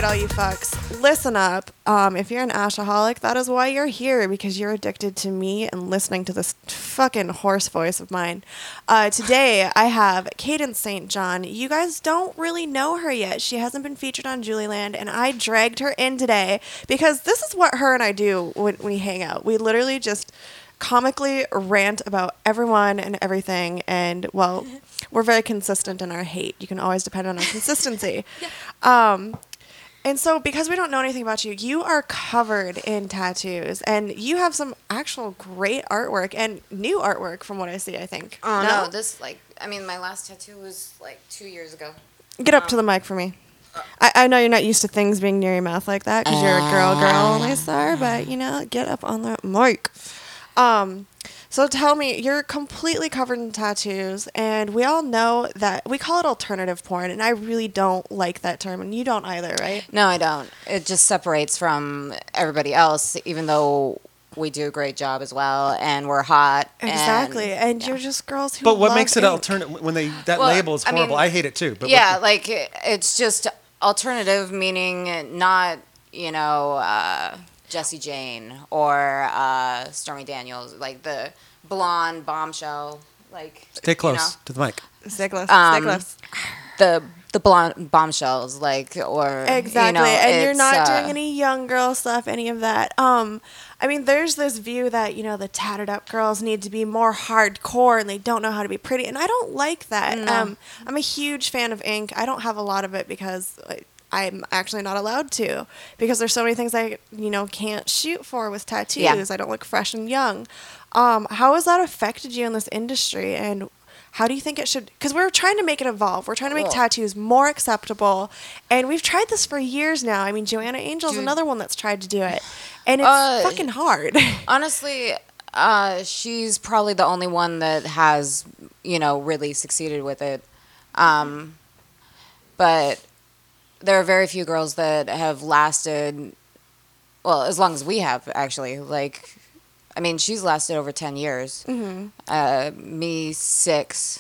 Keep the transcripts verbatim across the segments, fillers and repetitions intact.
all you fucks. Listen up. Um, if you're an ashaholic, that is why you're here, because you're addicted to me and listening to this fucking hoarse voice of mine. Uh, today, I have Cadence Saint John. You guys don't really know her yet. She hasn't been featured on Julieland, and I dragged her in today because this is what her and I do when we hang out. We literally just comically rant about everyone and everything, and well, we're very consistent in our hate. You can always depend on our consistency. Yeah. Um, and so because we don't know anything about you, you are covered in tattoos, and you have some actual great artwork and new artwork from what I see, I think. Oh, no, no this, like, I mean, my last tattoo was, like, two years ago. Get up um, to the mic for me. Uh, I, I know you're not used to things being near your mouth like that because uh, you're a girl, girl, my star, but, you know, get up on the mic. Um, so tell me, you're completely covered in tattoos, and we all know that we call it alternative porn, and I really don't like that term, and you don't either, right? No, I don't. It just separates from everybody else, even though we do a great job as well, and we're hot. Exactly, and, and yeah. you're just girls who But what love makes it ink. alternative when they that well, label is horrible? I, mean, I hate it too. But yeah, what, like it's just alternative, meaning not, you know. Uh, Jessie Jane or uh, Stormy Daniels, like the blonde bombshell, like stay close you know, to the mic. Stay close. Um, stay close. The the blonde bombshells, like or exactly, you know, and you're not uh, doing any young girl stuff, any of that. Um, I mean, there's this view that you know the tatted up girls need to be more hardcore and they don't know how to be pretty, and I don't like that. No. Um, I'm a huge fan of ink. I don't have a lot of it because. Like, I'm actually not allowed to because there's so many things I, you know, can't shoot for with tattoos. Yeah. I don't look fresh and young. Um, how has that affected you in this industry, and how do you think it should? Because we're trying to make it evolve. We're trying to make cool. tattoos more acceptable, and we've tried this for years now. I mean, Joanna Angel's Dude. another one that's tried to do it, and it's Uh, fucking hard. Honestly, uh, she's probably the only one that has, you know, really succeeded with it. Um, but there are very few girls that have lasted, well, as long as we have, actually. Like, I mean, she's lasted over ten years. Mm-hmm. Uh, me, six.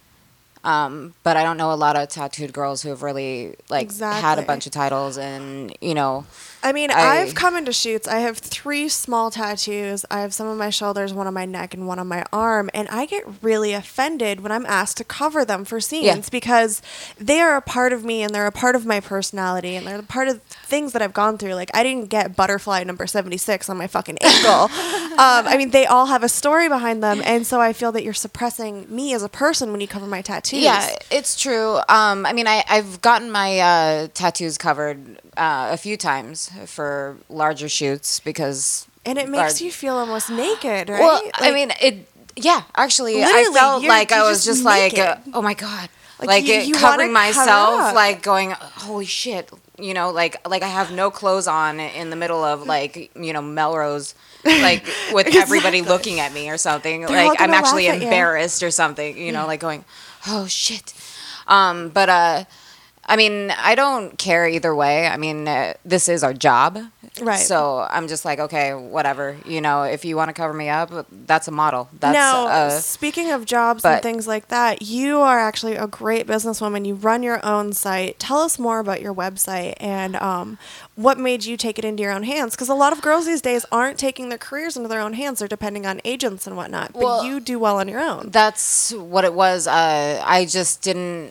Um, but I don't know a lot of tattooed girls who have really, like, Exactly. had a bunch of titles and, you know. I mean, I, I've come into shoots. I have three small tattoos. I have some on my shoulders, one on my neck, and one on my arm. And I get really offended when I'm asked to cover them for scenes Yeah. because they are a part of me and they're a part of my personality and they're a part of things that I've gone through. Like, I didn't get butterfly number seventy-six on my fucking ankle. um, I mean, they all have a story behind them. And so I feel that you're suppressing me as a person when you cover my tattoos. Yeah, it's true. Um, I mean, I, I've gotten my uh, tattoos covered uh, a few times for larger shoots because... And it makes our, you feel almost naked, right? Well, like, I mean, it... Yeah, actually, I Literally, felt you're- like I you're was just just like, uh, naked. oh my God. Like, Like, you- it, you wanna covering cover myself, up. like going, holy shit. You know, like, like I have no clothes on in the middle of, like, you know, Melrose, like, with everybody looking at me or something. They're all like, I'm gonna actually laugh at you. embarrassed or something, you know, like going, oh shit. Um, but, uh, I mean, I don't care either way. I mean, uh, this is our job. Right. So I'm just like, okay, whatever. You know, if you want to cover me up, that's a model. That's now, uh, speaking of jobs but- and things like that, you are actually a great businesswoman. You run your own site. Tell us more about your website and um, what made you take it into your own hands. Because a lot of girls these days aren't taking their careers into their own hands. They're depending on agents and whatnot. But Well, you do well on your own. That's what it was. Uh, I just didn't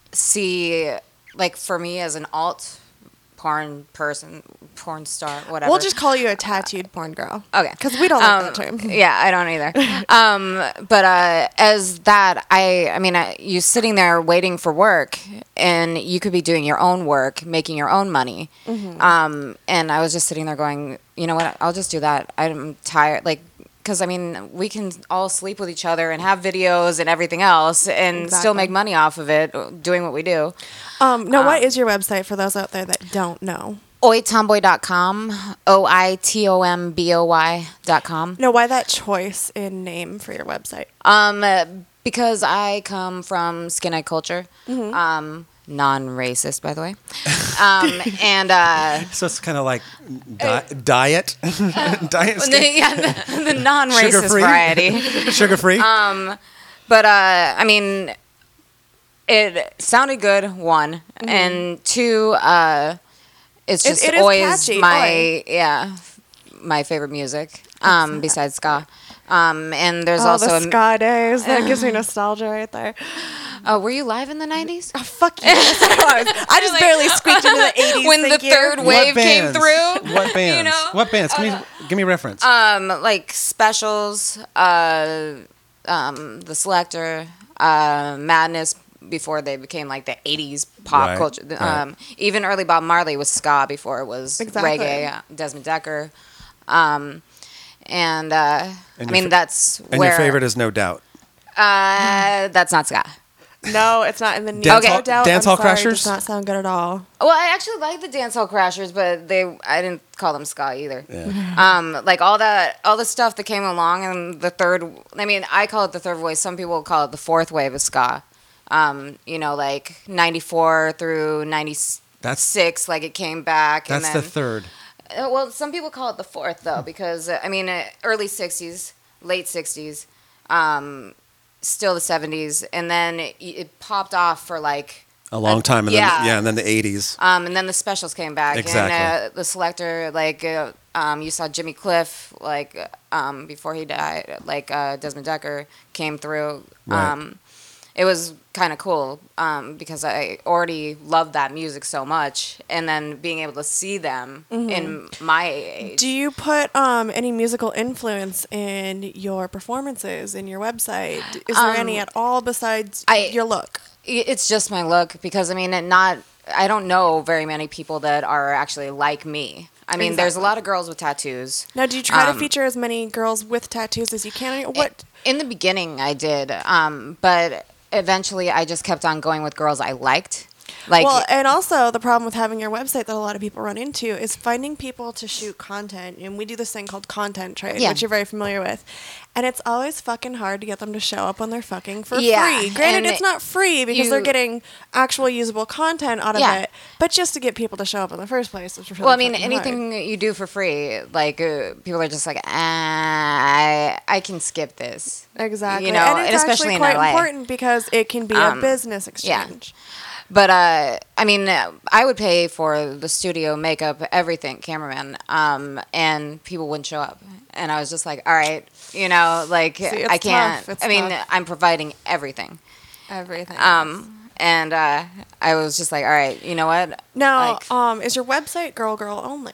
see, like, for me as an alt porn person, porn star, whatever. We'll just call you a tattooed porn girl. Okay. Because we don't like Um, that term. Yeah, I don't either. um, but uh, as that, I, I mean, I, you sitting there waiting for work, and you could be doing your own work, making your own money. Mm-hmm. Um, and I was just sitting there going, you know what? I'll just do that. I'm tired, like. Because, I mean, we can all sleep with each other and have videos and everything else and Exactly. still make money off of it doing what we do. Um, no, Um, what is your website for those out there that don't know? oi tomboy dot com, O I T O M B O Y dot com. No, why that choice in name for your website? Um, uh, because I come from skinhead culture. Mm-hmm. Um, non-racist, by the way. Um, and uh, So it's kind of like di- diet, diet, the, skin- yeah, the, the non-racist Sugar-free? variety. sugar free. Um, but uh, I mean, it sounded good. One Mm-hmm. and two. Uh, it's It- just it is always catchy, my oi. yeah my favorite music. Um, besides ska. Um, and there's Oh, also the a, ska days. That gives me nostalgia right there. oh, were you live in the nineties? Oh, fuck you. Yes, I was. I just barely squeaked into the eighties. When the thank you. third wave came bands? through. What bands? know? What bands? Give me, give me a reference. Um, like Specials, uh, um, The Selector, uh, Madness before they became like the eighties pop Right, culture. right. Um, even early Bob Marley was ska before it was Exactly. reggae. uh, Desmond Decker. Um, and, uh, And I your mean, fa- that's and where. your favorite is No Doubt. Uh, that's not ska. No, it's not in the new. Dance No hall- doubt. dance I'm hall sorry, crashers? Does not sound good at all. Well, I actually like the Dancehall Crashers, but they I didn't call them ska either. Yeah. Um, like all that, all the stuff that came along, and the third. I mean, I call it the third wave. Some people call it the fourth wave of ska. Um, you know, like ninety-four through ninety-six, That's- like it came back. That's and then, the third. Uh, well, some people call it the fourth though, because uh, I mean, uh, early sixties, late sixties, um, still the seventies, and then it, it popped off for like. A long time. And yeah. Then, yeah, and then the eighties. Um, and then the Specials came back, Exactly. and uh, the Selector, like uh, um, you saw Jimmy Cliff, like um, before he died, like uh, Desmond Decker came through. Right. Um, it was kind of cool um, because I already loved that music so much, and then being able to see them in my age. Do you put um, any musical influence in your performances, in your website? Is there Um, any at all besides I- your look? It's just my look because I mean, it not I don't know very many people that are actually like me. I mean, there's a Exactly. lot of girls with tattoos. Now, do you try um, to feature as many girls with tattoos as you can? What? In the beginning, I did, um, but eventually, I just kept on going with girls I liked. Like, Well, and also the problem with having your website that a lot of people run into is finding people to shoot content. And we do this thing called content trade, Yeah. which you're very familiar with. And it's always fucking hard to get them to show up on their fucking for Yeah, free. Granted, and it's not free because they're you- getting actual usable content out of Yeah. it. But just to get people to show up in the first place is really well, I mean, fucking hard. anything you do for free, like uh, people are just like, ah, I, I can skip this. Exactly. You know, and it's and especially actually in quite L A. important because it can be Um, a business yeah. exchange. But uh, I mean, uh, I would pay for the studio, makeup, everything, cameraman, um, and people wouldn't show up. And I was just like, all right, you know, like it's I can't. tough. It's I mean, tough. I'm providing everything. Everything. Um, and uh, I was just like, all right, you know what? now, like- um, is your website girl girl only?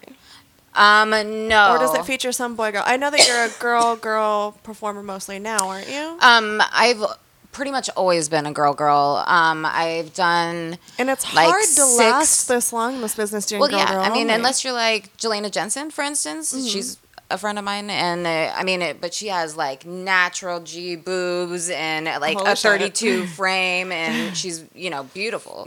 Um, no. Or does it feature some boy girl? I know that you're a girl girl performer mostly now, aren't you? Um, I've pretty much always been a girl girl. Um, I've done. And it's like hard to six- last this long in this business doing Well, girl yeah. girl I mean, only. unless you're like Jelena Jensen, for instance, she's a friend of mine, and uh, I mean, it, but she has like natural G boobs and uh, like Holy a shit. thirty-two frame, and she's you know beautiful.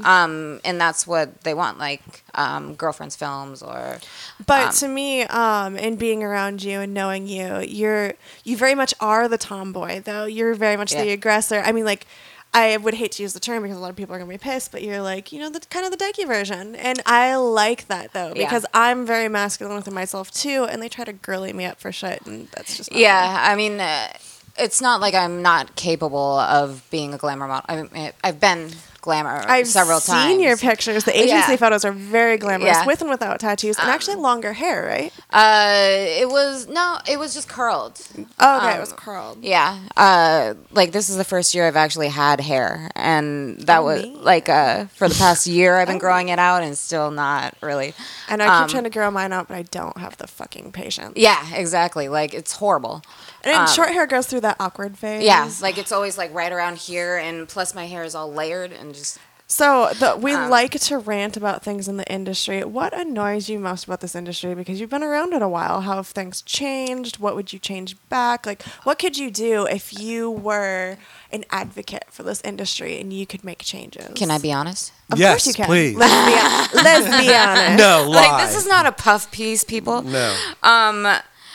Um, and that's what they want, like um, girlfriends films or. But um, to me, um, in being around you and knowing you, you're you very much are the tomboy, though. You're very much the Yeah. aggressor. I mean, like, I would hate to use the term because a lot of people are gonna be pissed, but you're like, you know, the kind of the dykey version, and I like that though Yeah. because I'm very masculine within myself too, and they try to girly me up for shit, and that's just not Yeah, I mean, uh, it's not like I'm not capable of being a glamour model. I mean, I've been glamour I've several seen times. your pictures. The agency Yeah. photos are very glamorous, Yeah. with and without tattoos, and actually longer hair, right? Uh, it was no, it was just curled. Oh, okay, it Um, was curled. Yeah. Uh, like this is the first year I've actually had hair, and that Oh, was neat. like uh, for the past year I've been Oh. growing it out, and still not really. And I keep Um, trying to grow mine out, but I don't have the fucking patience. Yeah, exactly. Like it's horrible. And Um, short hair goes through that awkward phase. Yeah, like it's always like right around here, and plus my hair is all layered and just. So the, we Um, like to rant about things in the industry. What annoys you most about this industry? Because you've been around it a while. How have things changed? What would you change back? Like, what could you do if you were an advocate for this industry and you could make changes? Can I be honest? Of Yes, course you can. please. Let's be, hon- let's be honest. No, lie. Like this is not a puff piece, people. No. Um,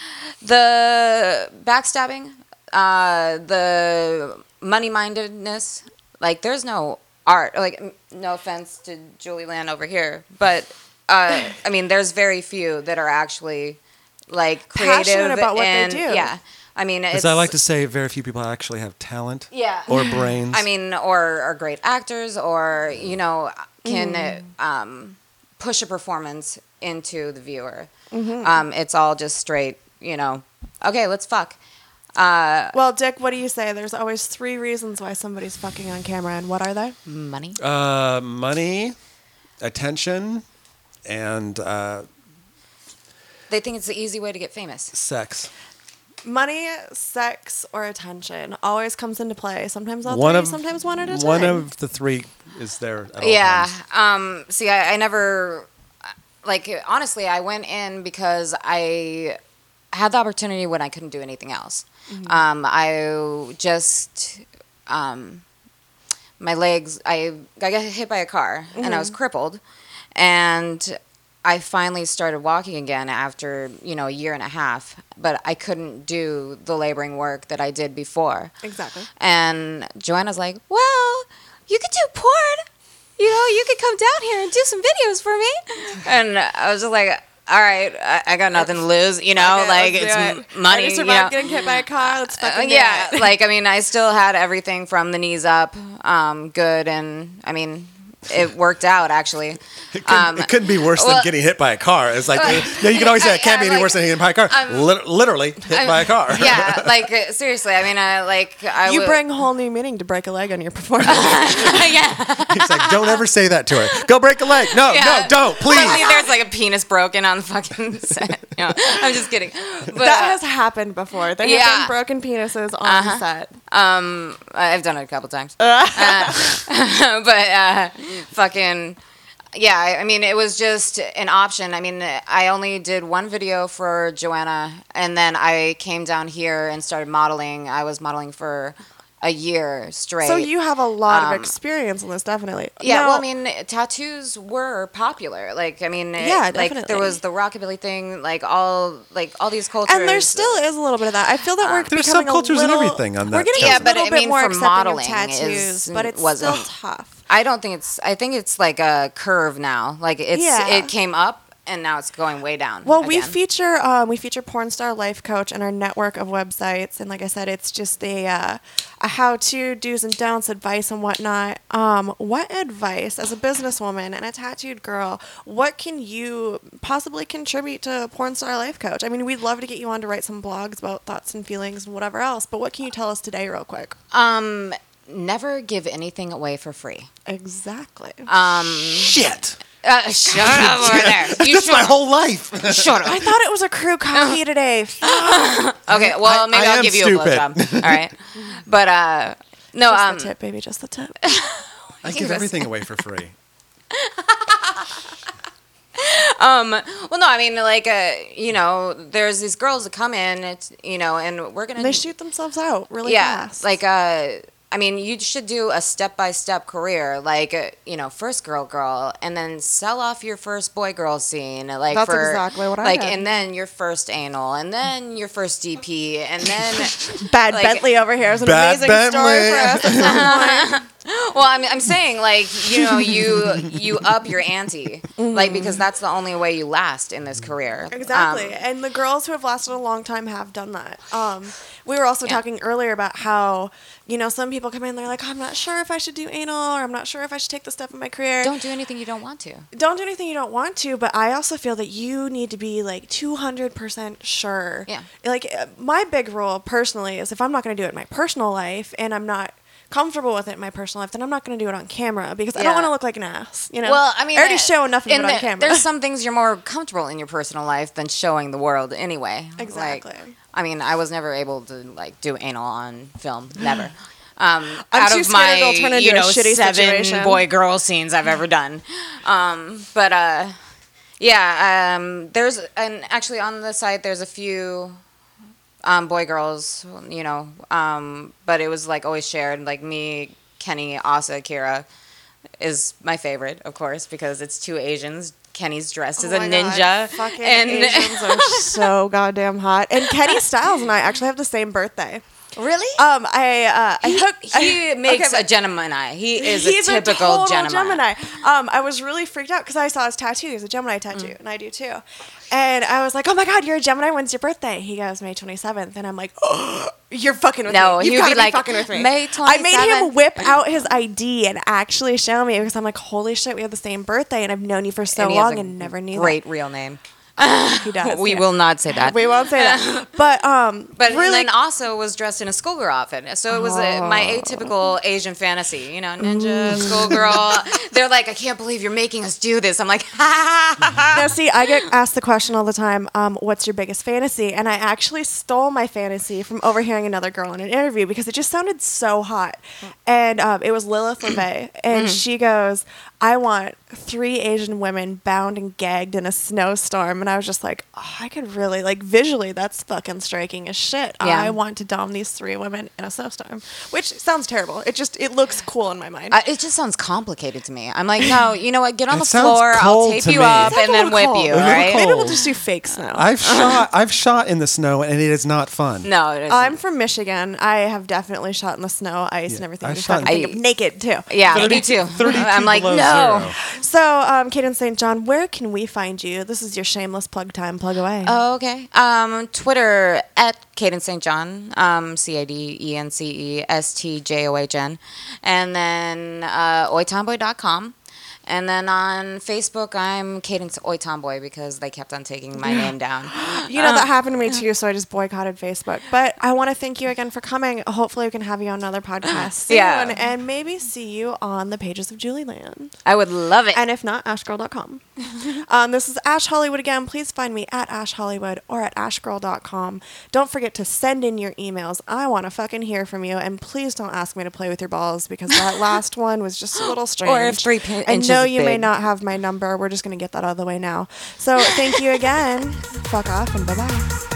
the backstabbing, uh, the money-mindedness. Like, there's no art. Like, m- no offense to Julie Land over here, but uh, I mean, there's very few that are actually like creative Passionate about what they and do. yeah. I mean, it's As I like to say, very few people actually have talent yeah. or brains. I mean, or are great actors, or you know, can Mm. uh, um, push a performance into the viewer. Mm-hmm. Um, it's all just straight, you know, okay, let's fuck. Uh, Well, Dick, what do you say? There's always three reasons why somebody's fucking on camera, and what are they? money. Uh, money, attention, and uh, They think it's the easy way to get famous. sex. Money, sex, or attention always comes into play. Sometimes all One three, of- sometimes one at a time. One of the three is there at all Yeah. times. Um, see, I, I never, like, honestly, I went in because I had the opportunity when I couldn't do anything else. Mm-hmm. Um, I just, um, my legs, I, I got hit by a car and I was Mm-hmm. crippled. And I finally started walking again after, you know, a year and a half. But I couldn't do the laboring work that I did before. Exactly. And Joanna's like, well, you could do porn. You know, you could come down here and do some videos for me. And I was just like, all right, I, I got nothing to lose. You know, Okay, like let's it's do m- it. money. I You survived know? getting hit by a car. Let's Uh, fucking do yeah, it. like I mean, I still had everything from the knees up, um, good, and I mean, it worked out actually. It couldn't, Um, it couldn't be worse well- than getting hit by a car. It's like, uh, no, you can always say it can't be Yeah, any like, worse than getting hit by a car. I'm- Lit- literally hit I'm- by a car. Yeah, like uh, seriously. I mean, I like I You would- bring whole new meaning to break a leg on your performance. yeah. He's like, don't ever say that to her. Go break a leg. No, Yeah. no, don't, please. Suddenly there's like a penis broken on the fucking set. You know, I'm just kidding. But, that uh, has happened before. There Yeah. have been broken penises on Uh-huh. set. Um, I've done it a couple times. Uh, but uh, fucking, yeah. I, I mean, it was just an option. I mean, I only did one video for Joanna, and then I came down here and started modeling. I was modeling for a year straight. So you have a lot Um, of experience in this, definitely. Yeah, Now- well, I mean, tattoos were popular. Like, I mean, it- Yeah, like definitely. there was the rockabilly thing, like all, like all these cultures. and there still is a little bit of that. I feel that we're There's becoming subcultures a and little, everything on We're that getting kind Yeah, a of but little I bit mean, more for accepting modeling of tattoos, is- but it's wasn't- still tough. I don't think it's. I think it's like a curve now. Like it's. Yeah. It came up and now it's going way down. Well, we again. feature um, we feature Porn Star Life Coach and our network of websites, and like I said, it's just a uh, a how to do's and don'ts advice and whatnot. Um, what advice as a businesswoman and a tattooed girl? What can you possibly contribute to Porn Star Life Coach? I mean, we'd love to get you on to write some blogs about thoughts and feelings and whatever else. But what can you tell us today, real quick? Um, never give anything away for free. Exactly. Um, Shit. uh, shut up over there. You That's shut my up. whole life. Shut I up. thought it was a crew coffee today. Okay, well I- maybe I I'll am give you stupid. a blowjob. All right, but uh, no. Just um, the tip, baby. Just the tip. I give everything away for free. Um, well, no, I mean, like, uh, you know, there's these girls that come in, it's, you know, and we're gonna. They shoot themselves out really yeah, fast. like, uh, I mean, you should do a step by step career, like, uh, you know, first girl, girl, and then sell off your first boy, girl scene, like That's for exactly what I like, did. and then your first anal, and then your first D P, and then. Bad like- Bentley over here is an Bad amazing story Bentley. for us. At some point. Well, I'm, I'm saying like you know you you up your ante like because that's the only way you last in this career. Exactly. Um, And the girls who have lasted a long time have done that. Um, we were also Yeah. talking earlier about how, you know, some people come in, they're like, I'm not sure if I should do anal or I'm not sure if I should take this step in my career. don't do anything you don't want to. Don't do anything you don't want to, but I also feel that you need to be like two hundred percent sure. Yeah. Like, uh, my big rule personally is if I'm not going to do it in my personal life and I'm not comfortable with it in my personal life, then I'm not going to do it on camera because I don't Yeah. want to look like an ass. You know. Well, I mean, I already uh, show enough of it in on the- camera. There's some things you're more comfortable in your personal life than showing the world anyway. Like, Exactly. I mean, I was never able to like do anal on film. Never. Um, I'm out too of scared my, it'll turn into you a know, shitty seven situation. boy girl scenes I've ever done. Um, but uh, yeah, um, there's and actually on the site there's a few um, boy girls, you know, um, but it was like always shared. Like me, Kenny, Asa, Kira is my favorite, of course, because it's two Asians. Kenny's dressed as Oh a my ninja, God. Fucking and Asians are so goddamn hot. And Kenny Styles and I actually have the same birthday. Really? Um, I uh, I he hooked. he I, makes okay, a Gemini. He is He's a typical total Gemini. Gemini. Um, I was really freaked out because I saw his tattoo. He has a Gemini tattoo, Mm. and I do too. And I was like, "Oh my God, you're a Gemini. When's your birthday?" He goes, "May twenty-seventh." And I'm like, "Oh, you're fucking with No, me. he You've would got be to be like, fucking with me." "May I made him twenty-seventh." whip out his I D and actually show me because I'm like, "Holy shit, we have the same birthday, and I've known you for so And he has long a and never knew Great real name. that." He does. We yeah. will not say that. We won't say that. But um, But really, and then also was dressed in a schoolgirl outfit. So it was a, my atypical Asian fantasy, you know, ninja, schoolgirl. They're like, I can't believe you're making us do this. I'm like, ha ha ha ha. now, see, I get asked the question all the time, um, what's your biggest fantasy? And I actually stole my fantasy from overhearing another girl in an interview because it just sounded so hot. And um, it was Lilith LeVay. And she goes, I want three Asian women bound and gagged in a snowstorm. And I was just like, oh, I could really, like, visually, that's fucking striking as shit. Yeah. I want to dom these three women in a snowstorm, which sounds terrible. It just, it looks cool in my mind. I, it just sounds complicated to me. I'm like, no, you know what? Get on It the sounds floor. I'll cold tape to you me. up Sounds and a then little whip cold. you, A little right? Maybe we'll cold. just do fake snow. I've shot. I've shot in the snow, and it is not fun. No, it isn't. I'm from Michigan. I have definitely shot in the snow, ice, Yeah, and everything. I I just shot fucking in- think of naked too. yeah, thirty me too. thirty-two I'm like, below no. zero. So, um, Kaden Saint John, where can we find you? This is your shameless plug time. Plug away. Oh, okay. Um, Twitter at Cadence Saint John, um, C A D E N C E S T J O H N, and then uh, oi tomboy dot com. And then on Facebook, I'm Cadence Oi Tomboy because they kept on taking my name down. you know, that happened to me too, so I just boycotted Facebook. But I want to thank you again for coming. Hopefully, we can have you on another podcast soon Yeah. and maybe see you on the pages of Julie Land. I would love it. And if not, ash girl dot com. um, this is Ash Hollywood again. Please find me at Ash Hollywood or at ash girl dot com. Don't forget to send in your emails. I want to fucking hear from you. And please don't ask me to play with your balls because that last one was just a little strange. Or if three pi- I inches know you may big. not have my number. We're just going to get that out of the way now. So thank you again. Fuck off and bye-bye.